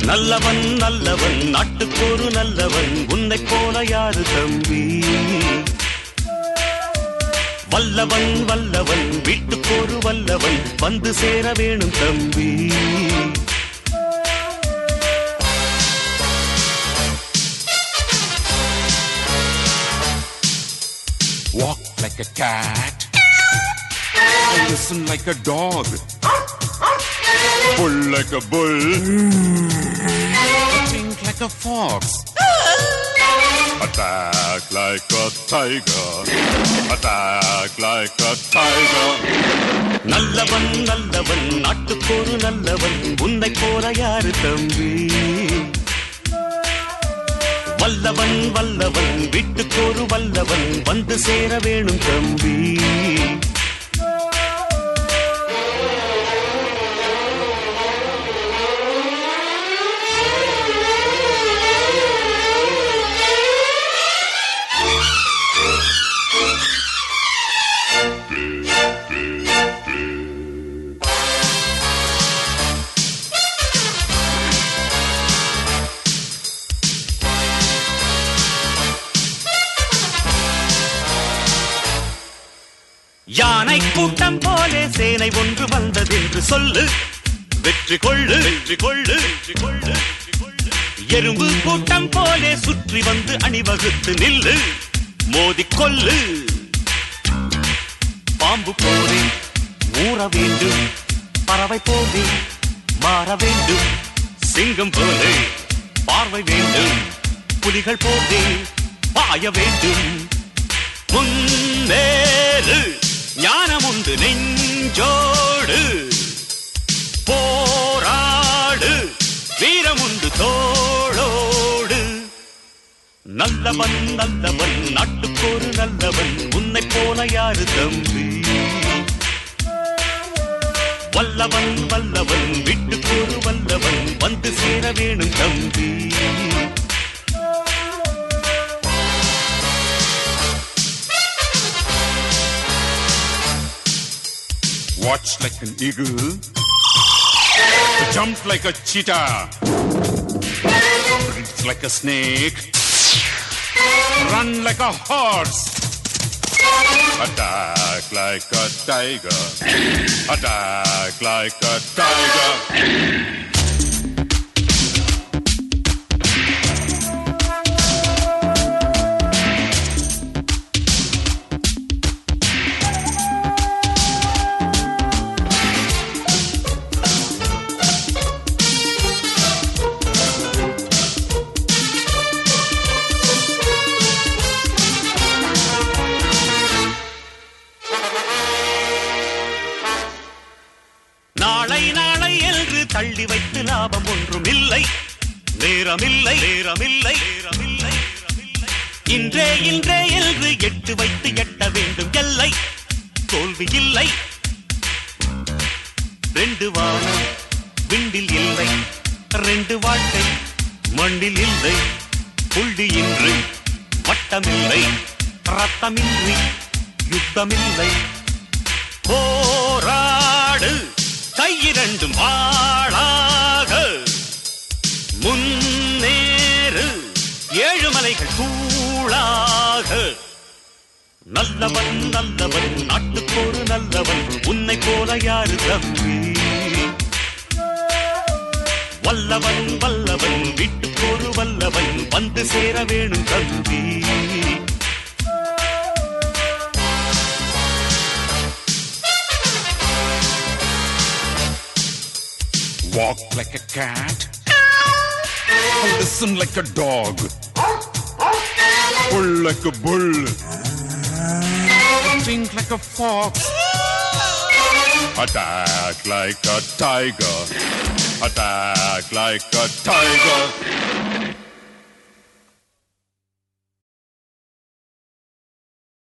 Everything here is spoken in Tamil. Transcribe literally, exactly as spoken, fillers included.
நல்லவன் நல்லவன் நாட்டுக்கொரு நல்லவன் உன்னை போல யாரு தம்பி வல்லவன் வல்லவன் வீட்டுக்கொரு வல்லவன் வந்து சேர வேணும் தம்பி Walk like a cat, listen like a dog, pull like a bull, think like a fox, attack like a tiger, attack like a tiger. நல்லவன் நல்லவன் நாட்டுக்கொரு நல்லவன் உன்னை போல யாரு தம்பி வல்லவன் வல்லவன் வீட்டுக்கொரு வல்லவன் வந்து சேர வேணும் தம்பி யானை கூட்டம் போலே சேனை ஒன்று வந்ததென்று சொல்லு வெற்றி கொள்ளு வெற்றி கொள்ளு வெற்றி கொள்ளு எறும்பு கூட்டம் போலே சுற்றி வந்து அணிவகுத்து நில்லு மோதிக்கொள்ளு பாம்பு போலே ஊற வேண்டும் பறவை போலே மாற வேண்டும் சிங்கம் போலே பார்வை வேண்டும் புலிகள் போலே பாய வேண்டும் முன்னேறு ஞானம் உண்டு நெஞ்சோடு போராடு வீரம் உண்டு தோளோடு நல்லவன் நல்லவன் நாட்டுக்கொரு நல்லவன் உன்னை போல யாரு தம்பி வல்லவன் வல்லவன் வீட்டுக்கொரு வல்லவன் வந்து சேர வேணும் தம்பி Watch like an eagle, jump like a cheetah, breathe like a snake, run like a horse, attack like a tiger, attack like a tiger. நாளை நாளை என்று தள்ளி வைத்து லாபம் ஒன்றும் இல்லை நேரமில்லை நேரமில்லை நேரமில்லை இன்றே இன்றே என்று எட்டு வைத்து எட்ட வேண்டும் எல்லை தோல்வி இல்லை ரெண்டு வானம் விண்டில் இல்லை ரெண்டு வாழ்க்கை மண்ணில் இல்லை புள்ளியின்றி வட்டமில்லை ரத்தமின்றி யுத்தமில்லை போராடு கையிரண்டும் ஆளாக முன்னேறு ஏழுமலைகள் கூழாக நல்லவன் நல்லவன் நாட்டுக்கொரு நல்லவன் உன்னை போல யாரு தம்பி வல்லவன் வல்லவன் வீட்டுக்கொரு வல்லவன் வந்து சேர வேணும் தம்பி Walk like a cat, listen like a dog, pull like a bull, think like a fox, attack like a tiger, attack like a tiger.